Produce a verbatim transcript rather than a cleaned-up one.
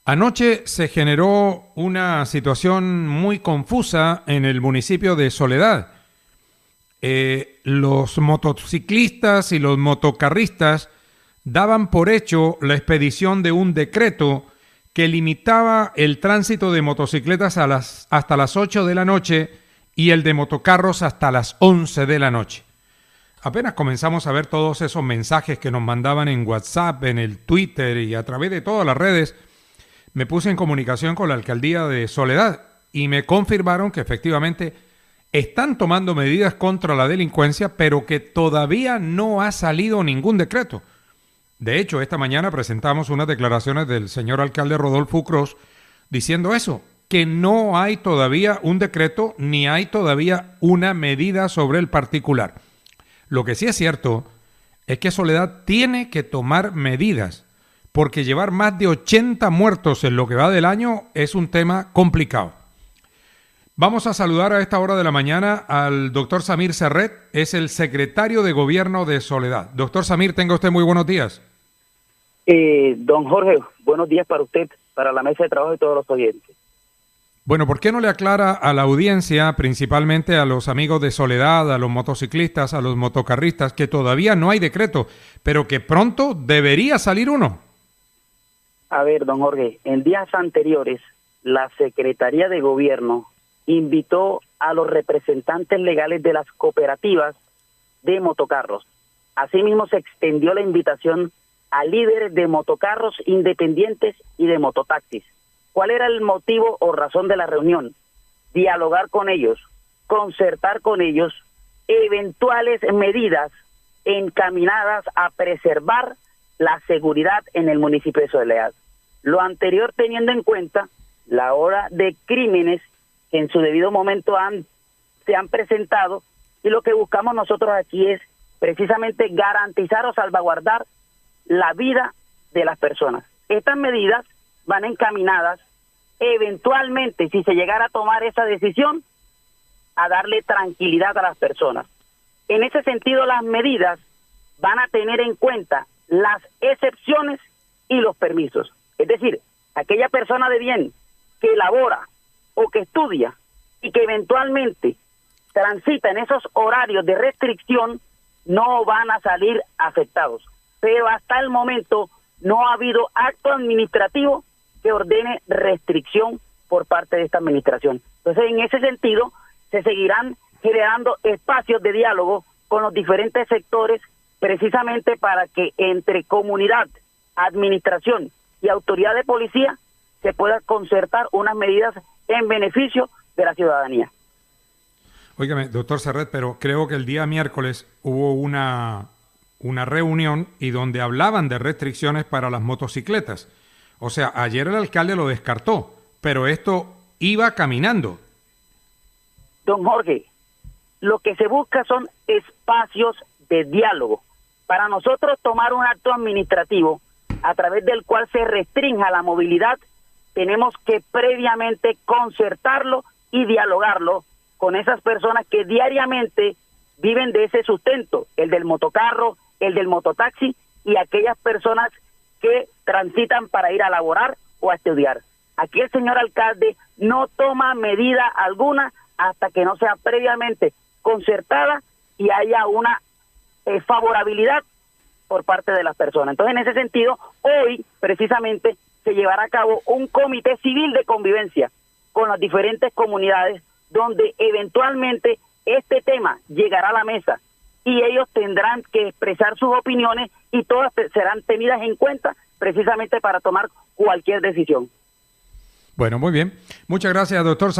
Anoche se generó una situación muy confusa en el municipio de Soledad. Eh, los motociclistas y los motocarristas daban por hecho la expedición de un decreto que limitaba el tránsito de motocicletas a las, hasta las ocho de la noche y el de motocarros hasta las once de la noche. Apenas comenzamos a ver todos esos mensajes que nos mandaban en WhatsApp, en el Twitter y a través de todas las redes, me puse en comunicación con la alcaldía de Soledad y me confirmaron que efectivamente están tomando medidas contra la delincuencia, pero que todavía no ha salido ningún decreto. De hecho, esta mañana presentamos unas declaraciones del señor alcalde Rodolfo Ucros diciendo eso, que no hay todavía un decreto ni hay todavía una medida sobre el particular. Lo que sí es cierto es que Soledad tiene que tomar medidas, porque llevar más de ochenta muertos en lo que va del año es un tema complicado. Vamos a saludar a esta hora de la mañana al doctor Samir Serret, es el secretario de Gobierno de Soledad. Doctor Samir, tenga usted muy buenos días. Eh, don Jorge, buenos días para usted, para la mesa de trabajo y todos los oyentes. Bueno, ¿por qué no le aclara a la audiencia, principalmente a los amigos de Soledad, a los motociclistas, a los motocarristas, que todavía no hay decreto, pero que pronto debería salir uno? A ver, don Jorge, en días anteriores, la Secretaría de Gobierno invitó a los representantes legales de las cooperativas de motocarros. Asimismo, se extendió la invitación a líderes de motocarros independientes y de mototaxis. ¿Cuál era el motivo o razón de la reunión? Dialogar con ellos, concertar con ellos eventuales medidas encaminadas a preservar la seguridad en el municipio de Soledad. Lo anterior teniendo en cuenta la ola de crímenes que en su debido momento han, se han presentado, y lo que buscamos nosotros aquí es precisamente garantizar o salvaguardar la vida de las personas. Estas medidas van encaminadas eventualmente, si se llegara a tomar esa decisión, a darle tranquilidad a las personas. En ese sentido, las medidas van a tener en cuenta las excepciones y los permisos. Es decir, aquella persona de bien que elabora o que estudia y que eventualmente transita en esos horarios de restricción no van a salir afectados. Pero hasta el momento no ha habido acto administrativo que ordene restricción por parte de esta administración. Entonces, en ese sentido, se seguirán generando espacios de diálogo con los diferentes sectores, precisamente para que entre comunidad, administración y autoridad de policía se pueda concertar unas medidas en beneficio de la ciudadanía. Óigame, doctor Serret, pero creo que el día miércoles hubo una, una reunión y donde hablaban de restricciones para las motocicletas. O sea, ayer el alcalde lo descartó, pero esto iba caminando. Don Jorge, lo que se busca son espacios de diálogo. Para nosotros tomar un acto administrativo a través del cual se restrinja la movilidad, tenemos que previamente concertarlo y dialogarlo con esas personas que diariamente viven de ese sustento, el del motocarro, el del mototaxi y aquellas personas que transitan para ir a laborar o a estudiar. Aquí el señor alcalde no toma medida alguna hasta que no sea previamente concertada y haya una eh, favorabilidad por parte de las personas. Entonces, en ese sentido, hoy precisamente se llevará a cabo un comité civil de convivencia con las diferentes comunidades, donde eventualmente este tema llegará a la mesa y ellos tendrán que expresar sus opiniones y todas serán tenidas en cuenta precisamente para tomar cualquier decisión. Bueno, muy bien. Muchas gracias, doctor.